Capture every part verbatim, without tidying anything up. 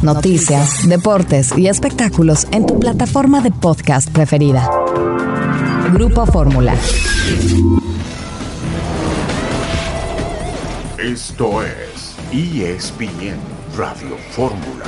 noticias, deportes y espectáculos en tu plataforma de podcast preferida. Grupo Fórmula. Esto es E S P N Radio Fórmula.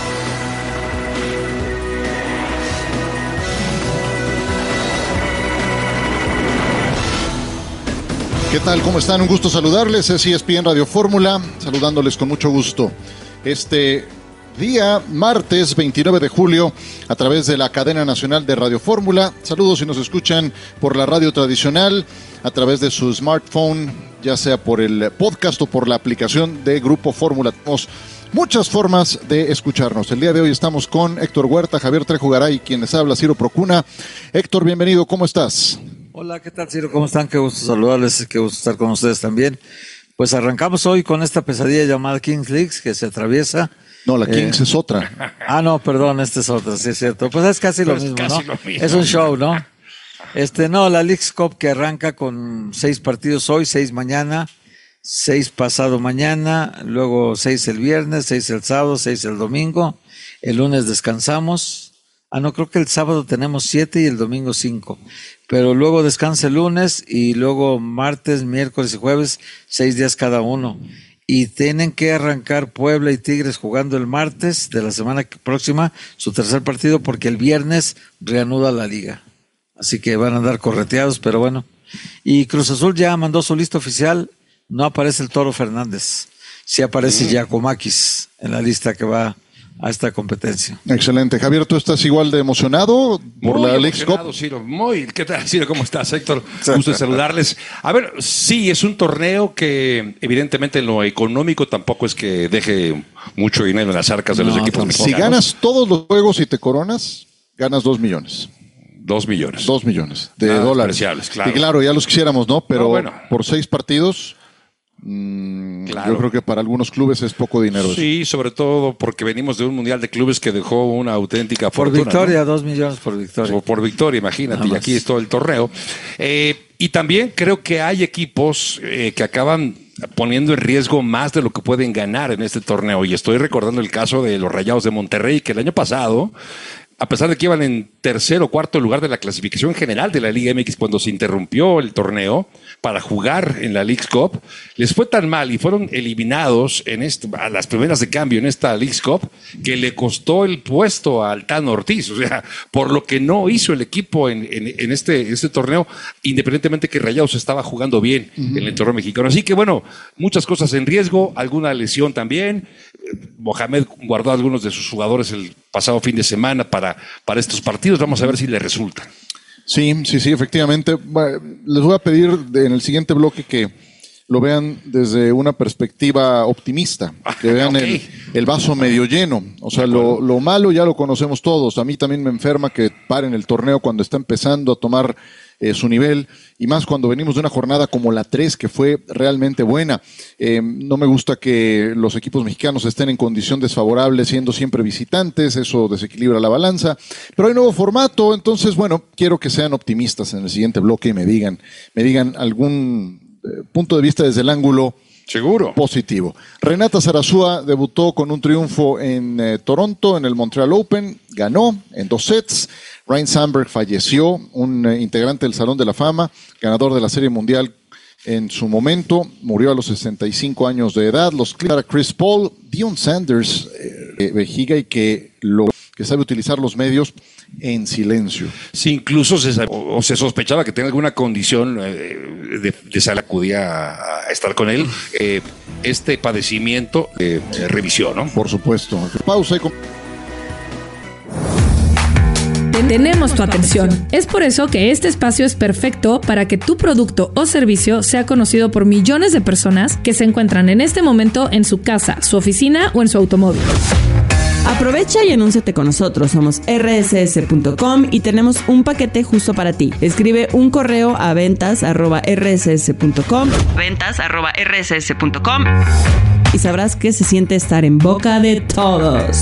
¿Qué tal? ¿Cómo están? Un gusto saludarles. Es E S P N Radio Fórmula, saludándoles con mucho gusto. Este día, martes veintinueve de julio, a través de la cadena nacional de Radio Fórmula. Saludos si nos escuchan por la radio tradicional, a través de su smartphone, ya sea por el podcast o por la aplicación de Grupo Fórmula. Tenemos muchas formas de escucharnos. El día de hoy estamos con Héctor Huerta, Javier Trejo Garay, quien les habla, Ciro Procuna. Héctor, bienvenido, ¿cómo estás? Hola, ¿qué tal, Ciro? ¿Cómo están? Qué gusto saludarles, qué gusto estar con ustedes también. Pues arrancamos hoy con esta pesadilla llamada Kings League, que se atraviesa. No, la Kings eh, es otra. Ah, no, perdón, esta es otra, sí es cierto. Pues es casi, lo pues mismo, casi ¿no? lo mismo. Es un show, ¿no? Este, no, la Leagues Cup que arranca con seis partidos hoy, seis mañana, seis pasado mañana, luego seis el viernes, seis el sábado, seis el domingo. El lunes descansamos. Ah, no, creo que el sábado tenemos siete y el domingo cinco. Pero luego descansa el lunes y luego martes, miércoles y jueves, seis días cada uno. Y tienen que arrancar Puebla y Tigres jugando el martes de la semana próxima su tercer partido porque el viernes reanuda la liga. Así que van a andar correteados, pero bueno. Y Cruz Azul ya mandó su lista oficial, no aparece el Toro Fernández. Sí aparece mm. Giacomakis en la lista que va a esta competencia. Excelente. Javier, ¿tú estás igual de emocionado por muy la Leagues Cup? Ciro, muy. ¿Qué tal, Ciro? ¿Cómo estás, Héctor? Gusto de saludarles. A ver, sí, es un torneo que evidentemente en lo económico tampoco es que deje mucho dinero en las arcas de no, los equipos tampoco. mexicanos. Si ganas todos los juegos y te coronas, ganas dos millones. Dos millones. Dos millones de Nada dólares. Claro. Y claro, ya los quisiéramos, ¿no? Pero no, bueno. por seis partidos... Mm, claro. Yo creo que para algunos clubes es poco dinero. Sí, eso. Sobre todo porque venimos de un mundial de clubes que dejó una auténtica por fortuna. Por victoria, ¿no? Dos millones por victoria. Por, por victoria, imagínate, y aquí es todo el torneo. Eh, y también creo que hay equipos eh, que acaban poniendo en riesgo más de lo que pueden ganar en este torneo. Y estoy recordando el caso de los Rayados de Monterrey, que el año pasado, a pesar de que iban en tercer o cuarto lugar de la clasificación general de la Liga M X cuando se interrumpió el torneo para jugar en la Leagues Cup, les fue tan mal y fueron eliminados en este, a las primeras de cambio en esta Leagues Cup que le costó el puesto a Altano Ortiz. O sea, por lo que no hizo el equipo en, en, en este, este torneo, independientemente que Rayados estaba jugando bien uh-huh. en el torneo mexicano. Así que bueno, muchas cosas en riesgo, alguna lesión también. Mohamed guardó a algunos de sus jugadores el pasado fin de semana para, para estos partidos. Vamos a ver si le resulta. Sí, sí, sí, efectivamente. Les voy a pedir en el siguiente bloque que lo vean desde una perspectiva optimista, que vean okay. el, el vaso medio lleno. O sea, lo, lo malo ya lo conocemos todos. A mí también me enferma que paren el torneo cuando está empezando a tomar eh, su nivel, y más cuando venimos de una jornada como la tres, que fue realmente buena. Eh, no me gusta que los equipos mexicanos estén en condición desfavorable, siendo siempre visitantes, eso desequilibra la balanza, pero hay nuevo formato, entonces, bueno, quiero que sean optimistas en el siguiente bloque y me digan, me digan algún eh, punto de vista desde el ángulo seguro positivo. Renata Zarazúa debutó con un triunfo en eh, Toronto, en el Montreal Open, ganó en dos sets. Ryne Sandberg falleció, un eh, integrante del Salón de la Fama, ganador de la Serie Mundial en su momento, murió a los sesenta y cinco años de edad. Los Chris Paul, Deion Sanders, eh, vejiga y que, lo, que sabe utilizar los medios en silencio. Sí, incluso se, o, o se sospechaba que tenía alguna condición eh, de, de sal acudía a, a estar con él. Eh, este padecimiento de eh, revisión, ¿no? Por supuesto. Pausa y... Tenemos tu atención. Es por eso que este espacio es perfecto para que tu producto o servicio sea conocido por millones de personas que se encuentran en este momento en su casa, su oficina o en su automóvil. Aprovecha y anúnciate con nosotros. Somos erre ese ese punto com y tenemos un paquete justo para ti. Escribe un correo a ventas arroba erre ese ese punto com, ventas arroba erre ese ese punto com, y sabrás qué se siente estar en boca de todos.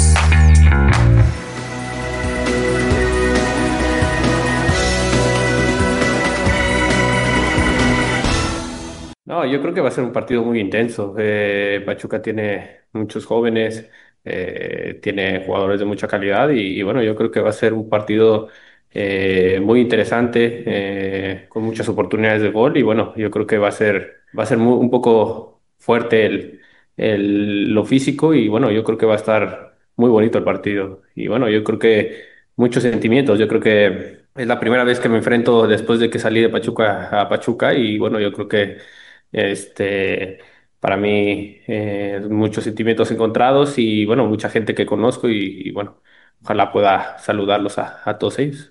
No, yo creo que va a ser un partido muy intenso. Eh, Pachuca tiene muchos jóvenes, eh, tiene jugadores de mucha calidad y, y bueno, yo creo que va a ser un partido eh, muy interesante, eh, con muchas oportunidades de gol y bueno, yo creo que va a ser, va a ser muy- un poco fuerte el, el- lo físico y bueno, yo creo que va a estar muy bonito el partido y bueno, yo creo que muchos sentimientos, yo creo que es la primera vez que me enfrento después de que salí de Pachuca a Pachuca y bueno, yo creo que este, para mí eh, muchos sentimientos encontrados y bueno, mucha gente que conozco y, y, bueno, ojalá pueda saludarlos a, a todos ellos.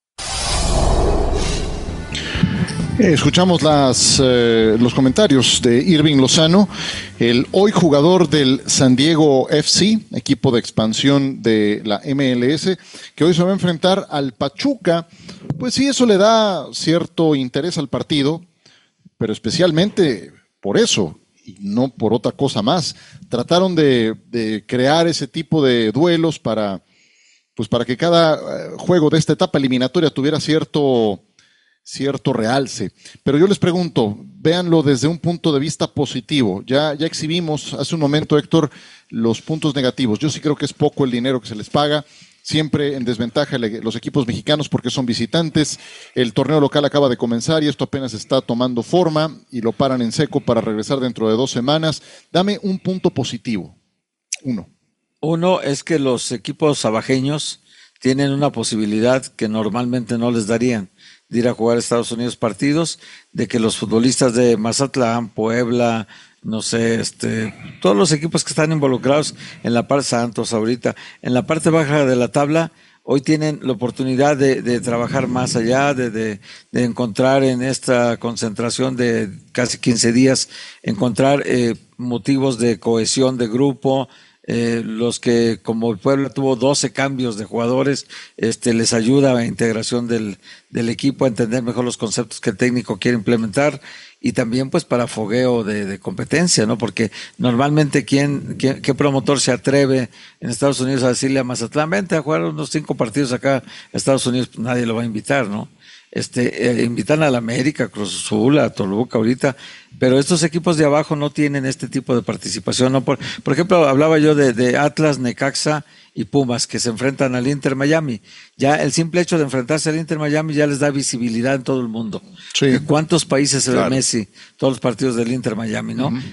Eh, Escuchamos las, eh, los comentarios de Irving Lozano, el hoy jugador del San Diego F C, equipo de expansión de la M L S, que hoy se va a enfrentar al Pachuca. Pues sí, eso le da cierto interés al partido, pero especialmente por eso y no por otra cosa más. Trataron de, de crear ese tipo de duelos para, pues para que cada eh, juego de esta etapa eliminatoria tuviera cierto cierto realce. Pero yo les pregunto, véanlo desde un punto de vista positivo. Ya, ya exhibimos hace un momento, Héctor, los puntos negativos. Yo sí creo que es poco el dinero que se les paga. Siempre en desventaja los equipos mexicanos porque son visitantes. El torneo local acaba de comenzar y esto apenas está tomando forma y lo paran en seco para regresar dentro de dos semanas. Dame un punto positivo. Uno. Uno es que los equipos sabajeños tienen una posibilidad que normalmente no les darían, de ir a jugar a Estados Unidos partidos, de que los futbolistas de Mazatlán, Puebla, no sé, este, todos los equipos que están involucrados en la parte Santos ahorita, en la parte baja de la tabla, hoy tienen la oportunidad de, de trabajar más allá, de, de, de encontrar en esta concentración de casi quince días, encontrar eh, motivos de cohesión de grupo. Eh, los que, como el Puebla tuvo doce cambios de jugadores, este, les ayuda a la integración del, del equipo, a entender mejor los conceptos que el técnico quiere implementar y también pues para fogueo de, de competencia, ¿no? Porque normalmente ¿quién, quién, qué promotor se atreve en Estados Unidos a decirle a Mazatlán, vente a jugar unos cinco partidos acá a Estados Unidos? Pues nadie lo va a invitar, ¿no? Este, eh, invitan a la América, Cruz Azul, a Toluca ahorita, pero estos equipos de abajo no tienen este tipo de participación, ¿no? Por, por ejemplo, hablaba yo de, de Atlas, Necaxa y Pumas, que se enfrentan al Inter Miami. Ya el simple hecho de enfrentarse al Inter Miami ya les da visibilidad en todo el mundo. Sí. ¿Cuántos países se Claro. ve Messi? Todos los partidos del Inter Miami, ¿no? Uh-huh.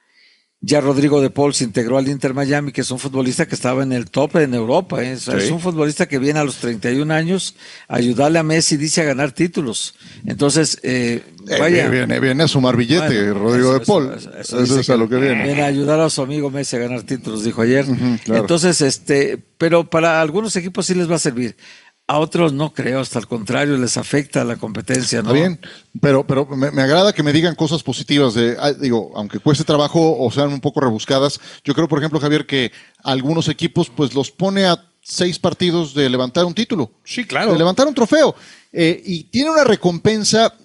Ya Rodrigo de Paul se integró al Inter Miami, que es un futbolista que estaba en el top en Europa. ¿eh? O sea, Sí. Es un futbolista que viene a los treinta y un años a ayudarle a Messi, dice, a ganar títulos. Entonces, eh, Eh, vaya. viene, viene a sumar billete, Bueno, Rodrigo eso- de Paul. eso- eso- Eso, eso dice es a lo que viene. Viene a ayudar a su amigo Messi a ganar títulos, dijo ayer. Ujú, claro. Entonces, este, pero para algunos equipos sí les va a servir. A otros no creo, hasta al contrario, les afecta la competencia, ¿no? Está bien, pero, pero me, me agrada que me digan cosas positivas. De, ah, digo, aunque cueste trabajo o sean un poco rebuscadas, yo creo, por ejemplo, Javier, que algunos equipos pues los pone a seis partidos de levantar un título. Sí, claro. De levantar un trofeo. Eh, y tiene una recompensa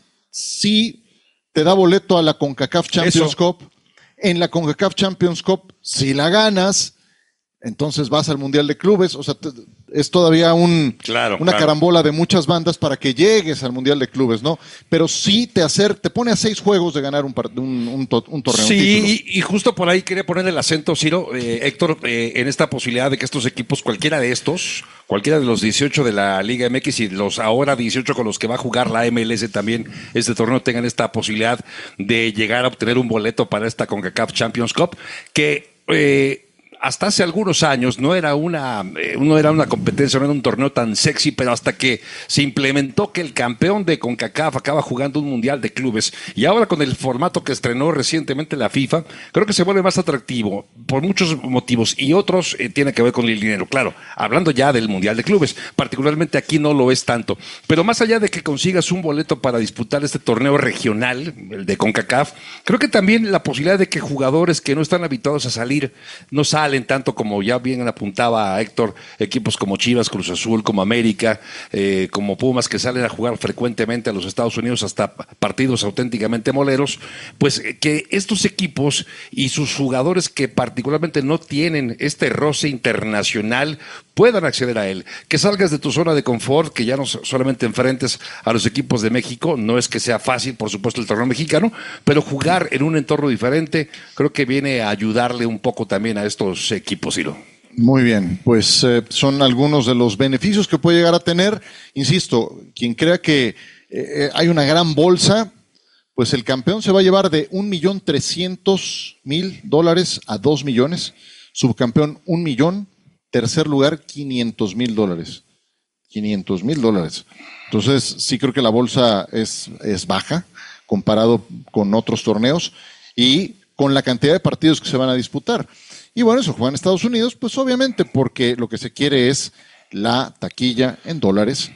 si te da boleto a la CONCACAF Champions Eso. Cup. En la CONCACAF Champions Cup, si la ganas, entonces vas al Mundial de Clubes. O sea, te- es todavía un, Claro, una claro. carambola de muchas bandas para que llegues al Mundial de Clubes, ¿no? Pero sí te hacer, te pone a seis juegos de ganar un, par- un, un, to- un torneo. un título. Sí, y, y justo por ahí quería poner el acento, Ciro, eh, Héctor, eh, en esta posibilidad de que estos equipos, cualquiera de estos, cualquiera de los dieciocho de la Liga M X y los ahora dieciocho con los que va a jugar la M L S también, este torneo, tengan esta posibilidad de llegar a obtener un boleto para esta CONCACAF Champions Cup, que eh, hasta hace algunos años no era una eh, no era una competencia, no era un torneo tan sexy, pero hasta que se implementó que el campeón de CONCACAF acaba jugando un mundial de clubes y ahora con el formato que estrenó recientemente la FIFA, creo que se vuelve más atractivo por muchos motivos y otros eh, tiene que ver con el dinero, claro, hablando ya del mundial de clubes, particularmente aquí no lo es tanto, pero más allá de que consigas un boleto para disputar este torneo regional, el de CONCACAF, creo que también la posibilidad de que jugadores que no están habituados a salir no salen tanto, como ya bien apuntaba Héctor, equipos como Chivas, Cruz Azul, como América, eh, como Pumas, que salen a jugar frecuentemente a los Estados Unidos hasta partidos auténticamente moleros, pues eh, que estos equipos y sus jugadores que particularmente no tienen este roce internacional puedan acceder a él, que salgas de tu zona de confort, que ya no solamente enfrentes a los equipos de México, no es que sea fácil, por supuesto, el torneo mexicano, pero jugar en un entorno diferente creo que viene a ayudarle un poco también a estos equipos, Ciro. Muy bien, pues eh, son algunos de los beneficios que puede llegar a tener. Insisto, quien crea que eh, hay una gran bolsa, pues el campeón se va a llevar de un millón trescientos mil dólares a dos millones, subcampeón un millón, tercer lugar quinientos mil dólares. quinientos mil dólares. Entonces, sí creo que la bolsa es, es baja comparado con otros torneos y con la cantidad de partidos que se van a disputar. Y bueno, eso juega en Estados Unidos, pues obviamente porque lo que se quiere es la taquilla en dólares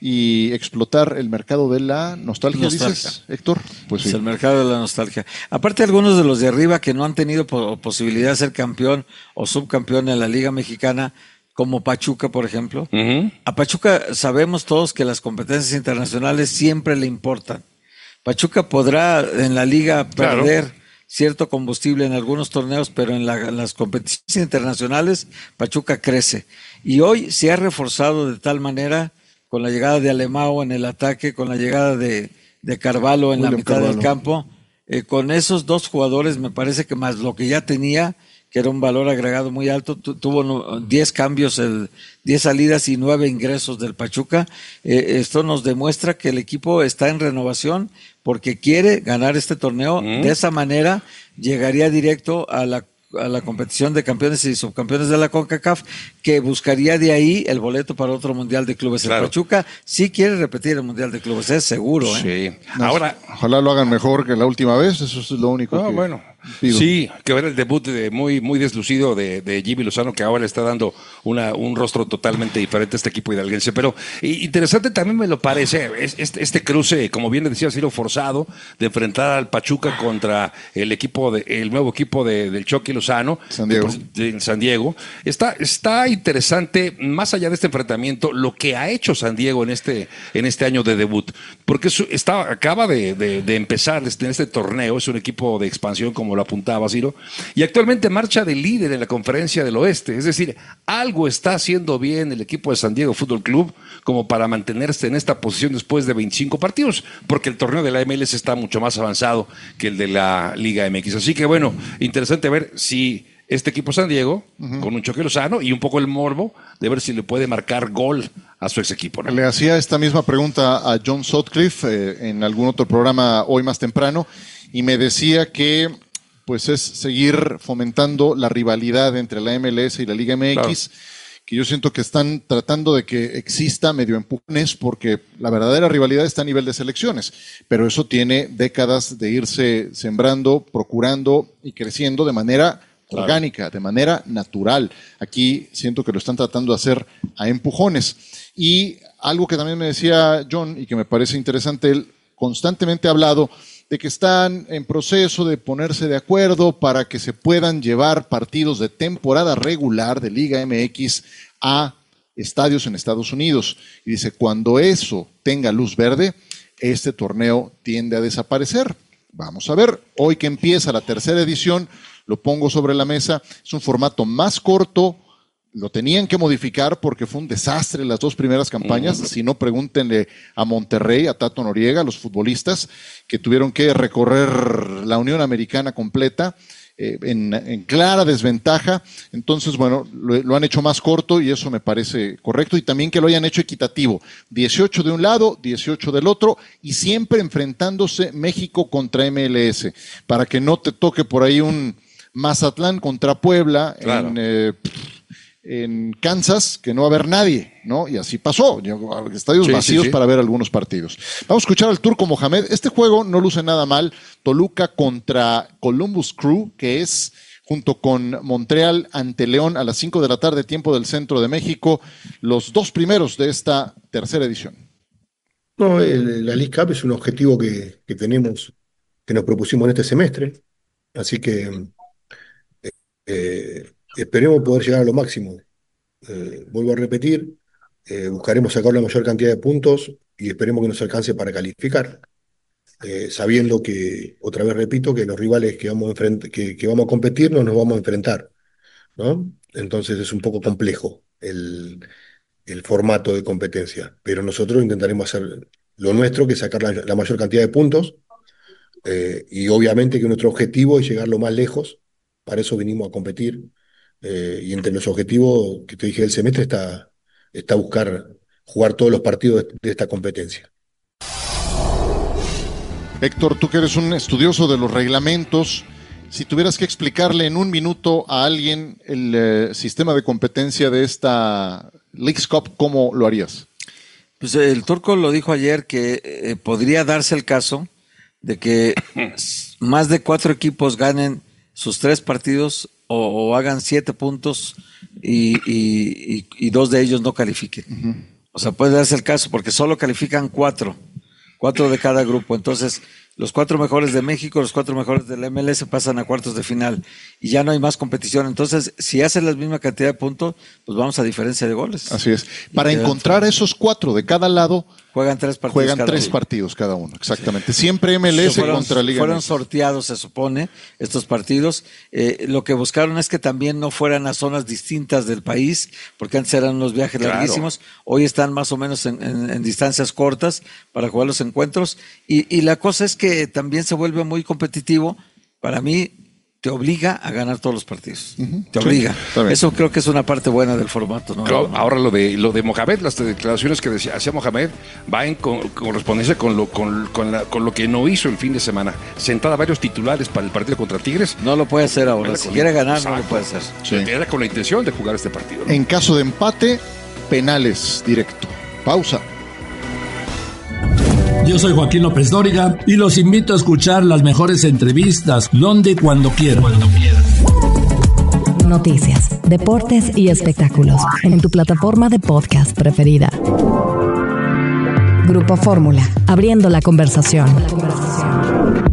y explotar el mercado de la nostalgia, nostalgia. ¿Dices, Héctor? Pues sí. Es el mercado de la nostalgia. Aparte, algunos de los de arriba que no han tenido po- posibilidad de ser campeón o subcampeón en la Liga Mexicana, como Pachuca, por ejemplo. Uh-huh. A Pachuca sabemos todos que las competencias internacionales siempre le importan. Pachuca podrá en la liga perder claro. cierto combustible en algunos torneos, pero en, la, en las competiciones internacionales Pachuca crece. Y hoy se ha reforzado de tal manera con la llegada de Alemão en el ataque, con la llegada de, de Carvalho en William la mitad Carvalho. del campo. Eh, con esos dos jugadores me parece que más lo que ya tenía, que era un valor agregado muy alto, tu, tuvo diez cambios, el, diez salidas y nueve ingresos del Pachuca. Eh, esto nos demuestra que el equipo está en renovación porque quiere ganar este torneo. Mm. De esa manera llegaría directo a la a la competición de campeones y subcampeones de la CONCACAF, que buscaría de ahí el boleto para otro Mundial de Clubes. Claro. El Pachuca sí quiere repetir el Mundial de Clubes, es seguro. ¿eh? Sí. Ahora, ojalá lo hagan mejor que la última vez, eso es lo único no, que bueno. pido. Sí, que ver el debut de muy, muy deslucido de, de Jimmy Lozano, que ahora le está dando una, un rostro totalmente diferente a este equipo hidalguense. Pero interesante también me lo parece este, este cruce, como bien le decía, ha sido forzado de enfrentar al Pachuca contra el equipo de, el nuevo equipo de, del Chucky Lozano, San Diego. De, de San Diego. Está, está interesante, más allá de este enfrentamiento, lo que ha hecho San Diego en este, en este año de debut, porque su, está, acaba de, de, de empezar este, en este torneo, es un equipo de expansión, como lo apuntaba Ciro, y actualmente marcha de líder en la Conferencia del Oeste. Es decir, algo está haciendo bien el equipo de San Diego Fútbol Club como para mantenerse en esta posición después de veinticinco partidos, porque el torneo de la M L S está mucho más avanzado que el de la Liga M X. Así que bueno, interesante ver si este equipo San Diego, uh-huh. con un Chucky Lozano y un poco el morbo de ver si le puede marcar gol a su ex equipo, ¿no? Le hacía esta misma pregunta a John Sutcliffe eh, en algún otro programa hoy más temprano y me decía que pues es seguir fomentando la rivalidad entre la M L S y la Liga M X, claro. que yo siento que están tratando de que exista medio empujones, porque la verdadera rivalidad está a nivel de selecciones, pero eso tiene décadas de irse sembrando, procurando y creciendo de manera claro. orgánica, de manera natural. Aquí siento que lo están tratando de hacer a empujones. Y algo que también me decía John y que me parece interesante, él constantemente ha hablado de que están en proceso de ponerse de acuerdo para que se puedan llevar partidos de temporada regular de Liga M X a estadios en Estados Unidos. Y dice, cuando eso tenga luz verde, este torneo tiende a desaparecer. Vamos a ver, hoy que empieza la tercera edición, lo pongo sobre la mesa, es un formato más corto. Lo tenían que modificar porque fue un desastre las dos primeras campañas. Uh-huh. Si no, pregúntenle a Monterrey, a Tato Noriega, a los futbolistas que tuvieron que recorrer la Unión Americana completa eh, en, en clara desventaja. Entonces, bueno, lo, lo han hecho más corto y eso me parece correcto. Y también que lo hayan hecho equitativo. dieciocho de un lado, dieciocho del otro y siempre enfrentándose México contra M L S para que no te toque por ahí un Mazatlán contra Puebla claro. en... Eh, en Kansas, que no va a haber nadie, ¿no? Y así pasó, estadios sí, vacíos sí, sí. para ver algunos partidos. Vamos a escuchar al Turco Mohamed. Este juego no luce nada mal. Toluca contra Columbus Crew, que es junto con Montreal ante León a las cinco de la tarde, tiempo del centro de México, los dos primeros de esta tercera edición. No, el, la League Cup es un objetivo que, que tenemos, que nos propusimos en este semestre, así que eh, esperemos poder llegar a lo máximo. Eh, vuelvo a repetir, eh, buscaremos sacar la mayor cantidad de puntos y esperemos que nos alcance para calificar, eh, sabiendo que, otra vez repito, que los rivales que vamos a, enfrent- que, que vamos a competir no nos vamos a enfrentar, ¿no? Entonces es un poco complejo el, el formato de competencia, pero nosotros intentaremos hacer lo nuestro, que es sacar la, la mayor cantidad de puntos, eh, y obviamente que nuestro objetivo es llegar lo más lejos. Para eso vinimos a competir. Eh, y entre los objetivos que te dije del semestre está, está buscar jugar todos los partidos de, de esta competencia. Héctor, tú que eres un estudioso de los reglamentos, si tuvieras que explicarle en un minuto a alguien el eh, sistema de competencia de esta Leagues Cup, ¿cómo lo harías? Pues el Turco lo dijo ayer que eh, podría darse el caso de que más de cuatro equipos ganen sus tres partidos o, o hagan siete puntos y, y, y, y dos de ellos no califiquen. Uh-huh. O sea, puede darse el caso porque solo califican cuatro, cuatro de cada grupo. Entonces, los cuatro mejores de México, los cuatro mejores del M L S pasan a cuartos de final y ya no hay más competición. Entonces, si hacen la misma cantidad de puntos, pues vamos a diferencia de goles. Así es. Para encontrar a esos cuatro de cada lado, juegan tres partidos. Juegan cada tres uno. partidos cada uno, exactamente. Sí. Siempre M L S fueron, contra Liga. Fueron sorteados, se supone, estos partidos. Eh, lo que buscaron es que también no fueran a zonas distintas del país, porque antes eran unos viajes claro. larguísimos. Hoy están más o menos en, en, en distancias cortas para jugar los encuentros. Y, y la cosa es que también se vuelve muy competitivo. Para mí, te obliga a ganar todos los partidos. Uh-huh. Te obliga. Sí, eso creo que es una parte buena del formato, ¿no? Claro, ahora lo de lo de Mohamed, las declaraciones que decía, hacía Mohamed, va en con, correspondencia con lo, con, con, la, con lo que no hizo el fin de semana. Sentada varios titulares para el partido contra Tigres. No lo puede hacer ahora. Si quiere ganar, exacto, no lo puede hacer. Sí. Era con la intención de jugar este partido, ¿no? En caso de empate, penales directo. Pausa. Yo soy Joaquín López Dóriga y los invito a escuchar las mejores entrevistas donde y cuando quieran. Cuando quieran. Noticias, deportes y espectáculos en tu plataforma de podcast preferida. Grupo Fórmula, abriendo la conversación. La conversación.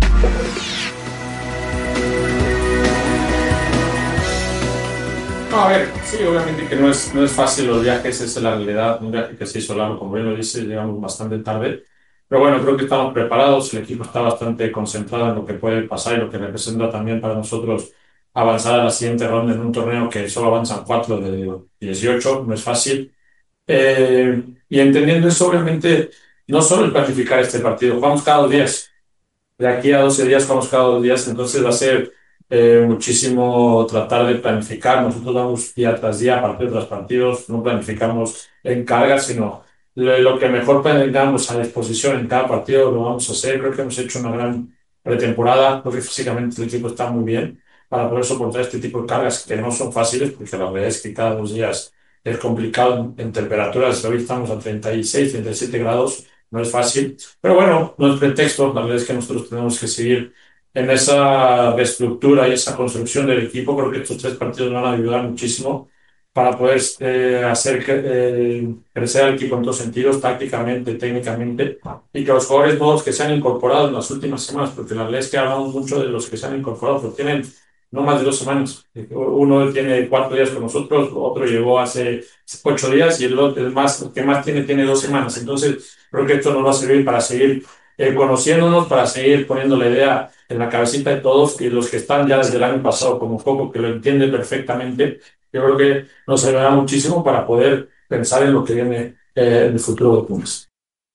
No, a ver, sí, obviamente que no es, no es fácil los viajes, esa es la realidad. Un viaje que se hizo largo, como bien lo dice, llegamos bastante tarde. Pero bueno, creo que estamos preparados, el equipo está bastante concentrado en lo que puede pasar y lo que representa también para nosotros avanzar a la siguiente ronda en un torneo que solo avanzan cuatro de dieciocho, no es fácil. Eh, y entendiendo eso, obviamente, no solo el planificar este partido, jugamos cada dos días. De aquí a doce días jugamos cada dos días, entonces va a ser eh, muchísimo tratar de planificar. Nosotros vamos día tras día, partido tras partido, no planificamos en cargas, sino lo que mejor tengamos a disposición en cada partido lo vamos a hacer. Creo que hemos hecho una gran pretemporada, creo que físicamente el equipo está muy bien para poder soportar este tipo de cargas que no son fáciles, porque la verdad es que cada dos días es complicado en, en temperaturas. Hoy estamos a treinta y seis, treinta y siete grados, no es fácil, pero bueno, no es pretexto. La verdad es que nosotros tenemos que seguir en esa reestructura y esa construcción del equipo. Creo que estos tres partidos van a ayudar muchísimo para poder eh, hacer eh, crecer al equipo en todos sentidos, tácticamente, técnicamente, y que los jugadores nuevos que se han incorporado en las últimas semanas, porque la verdad es que hablamos mucho de los que se han incorporado, pero tienen no más de dos semanas. Uno tiene cuatro días con nosotros, otro llegó hace ocho días y el, el, más, el que más tiene tiene dos semanas. Entonces, creo que esto nos va a servir para seguir eh, conociéndonos, para seguir poniendo la idea en la cabecita de todos, y los que están ya desde el año pasado, como Coco, que lo entiende perfectamente. Yo creo que nos ayudará muchísimo para poder pensar en lo que viene eh, en el futuro de Pumas.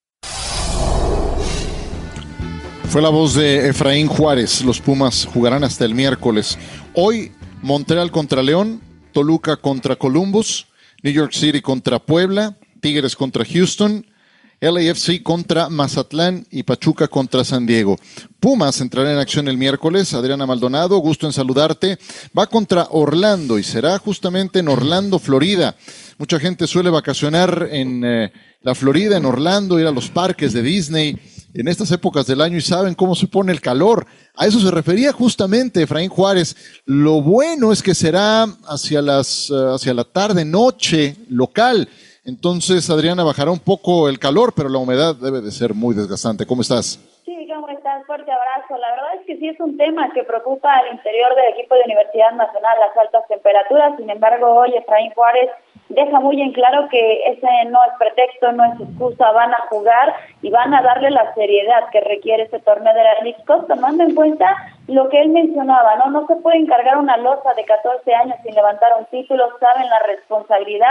Fue la voz de Efraín Juárez. Los Pumas jugarán hasta el miércoles. Hoy, Montreal contra León, Toluca contra Columbus, New York City contra Puebla, Tigres contra Houston, L A F C contra Mazatlán y Pachuca contra San Diego. Pumas entrará en acción el miércoles. Adriana Maldonado, gusto en saludarte. Va contra Orlando y será justamente en Orlando, Florida. Mucha gente suele vacacionar en eh, la Florida, en Orlando, ir a los parques de Disney en estas épocas del año y saben cómo se pone el calor. A eso se refería justamente Efraín Juárez. Lo bueno es que será hacia las uh, hacia la tarde, noche, local. Entonces, Adriana, bajará un poco el calor, pero la humedad debe de ser muy desgastante. ¿Cómo estás? Sí, ¿cómo estás? Fuerte abrazo. La verdad es que sí es un tema que preocupa al interior del equipo de Universidad Nacional, las altas temperaturas. Sin embargo, hoy Efraín Juárez deja muy en claro que ese no es pretexto, no es excusa. Van a jugar y van a darle la seriedad que requiere este torneo de la Leagues Cup, tomando en cuenta lo que él mencionaba, ¿no? No se puede encargar una losa de catorce años sin levantar un título. Saben la responsabilidad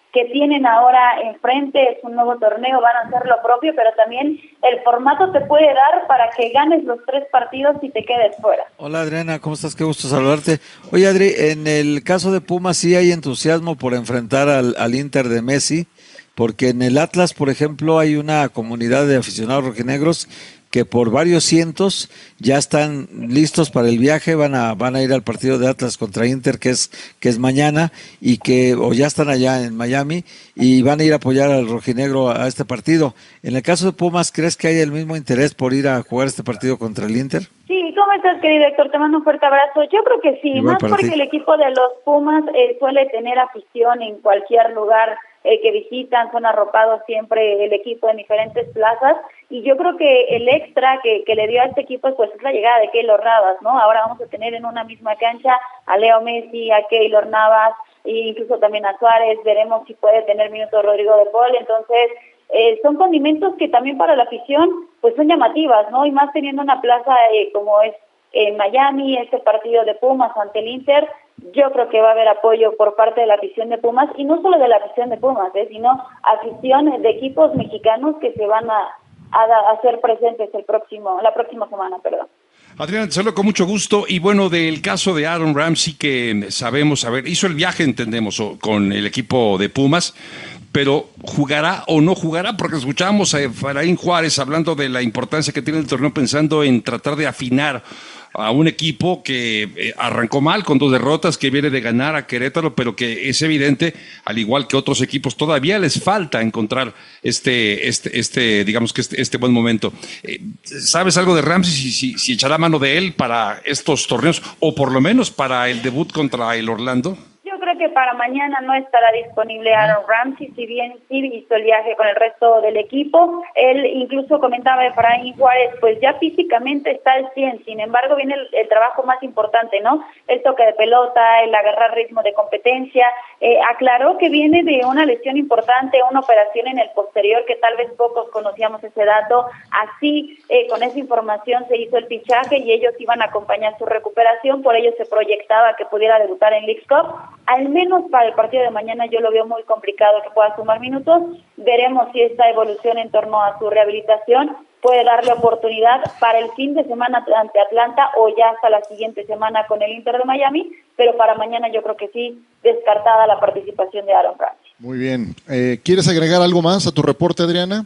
que tienen ahora enfrente, es un nuevo torneo, van a hacer lo propio, pero también el formato te puede dar para que ganes los tres partidos y te quedes fuera. Hola Adriana, ¿cómo estás? Qué gusto saludarte. Oye Adri, en el caso de Pumas sí hay entusiasmo por enfrentar al, al Inter de Messi, porque en el Atlas, por ejemplo, hay una comunidad de aficionados rojinegros que por varios cientos ya están listos para el viaje, van a van a ir al partido de Atlas contra Inter, que es que es mañana, y que o ya están allá en Miami y van a ir a apoyar al rojinegro a este partido. En el caso de Pumas, ¿crees que hay el mismo interés por ir a jugar este partido contra el Inter? Sí, ¿cómo estás, querido Héctor? Te mando un fuerte abrazo. Yo creo que sí, Igual más porque ti. el equipo de los Pumas eh, suele tener afición en cualquier lugar eh, que visitan, son arropados siempre el equipo en diferentes plazas, y yo creo que el extra que, que le dio a este equipo pues es la llegada de Keylor Navas, ¿no? Ahora vamos a tener en una misma cancha a Leo Messi, a Keylor Navas, e incluso también a Suárez, veremos si puede tener minutos Rodrigo de Paul, entonces eh, son condimentos que también para la afición pues son llamativas, ¿no? Y más teniendo una plaza eh, como es en Miami, este partido de Pumas ante el Inter, yo creo que va a haber apoyo por parte de la afición de Pumas, y no solo de la afición de Pumas, ¿eh? sino afición de equipos mexicanos que se van a, a, a hacer presentes el próximo, la próxima semana, perdón. Adriana, te saludo con mucho gusto. Y bueno, del caso de Aaron Ramsey, que sabemos, a ver, hizo el viaje, entendemos, con el equipo de Pumas, pero ¿jugará o no jugará? Porque escuchábamos a Efraín Juárez hablando de la importancia que tiene el torneo, pensando en tratar de afinar a un equipo que arrancó mal con dos derrotas, que viene de ganar a Querétaro, pero que es evidente, al igual que otros equipos, todavía les falta encontrar este, este, este digamos que este, este buen momento. ¿Sabes algo de Ramsey? Si, si, si echará mano de él para estos torneos, o por lo menos para el debut contra el Orlando. Yo creo que para mañana no estará disponible Aaron Ramsey, si bien sí hizo el viaje con el resto del equipo. Él incluso comentaba de Efraín Juárez, pues ya físicamente está al cien, sin embargo viene el, el trabajo más importante, ¿no? El toque de pelota, el agarrar ritmo de competencia. Eh, aclaró que viene de una lesión importante, una operación en el posterior, que tal vez pocos conocíamos ese dato. Así, eh, con esa información se hizo el fichaje y ellos iban a acompañar su recuperación, por ello se proyectaba que pudiera debutar en Leagues Cup. Al menos para el partido de mañana yo lo veo muy complicado que pueda sumar minutos. Veremos si esta evolución en torno a su rehabilitación puede darle oportunidad para el fin de semana ante Atlanta o ya hasta la siguiente semana con el Inter de Miami, pero para mañana yo creo que sí, descartada la participación de Aaron Ramsey. Muy bien. Eh, ¿Quieres agregar algo más a tu reporte, Adriana?